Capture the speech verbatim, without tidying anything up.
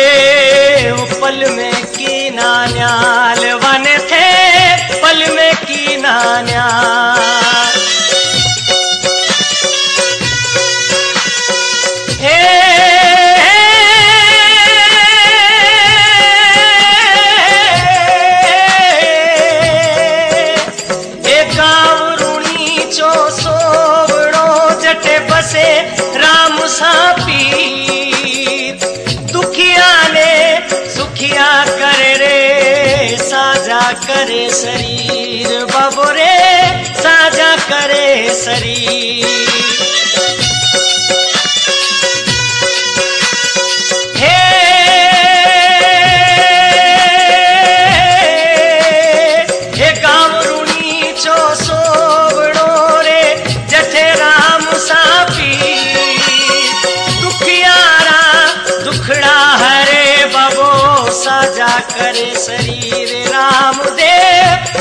पल में की नान्याल वन थे, पल में की नान्याल। हे गावरूणी चो सोवड़ो जटे बसे राम सा पीर। दुखिया ने सुखिया करे रे साजा करे शरीर, बाबो रे साजा करे शरीर। हे हे गावरूणी चो सोवड़ो रे जठे राम सा पीर। दुखियारा दुखड़ा हरे बाबो साजा करे शरीर। राम देव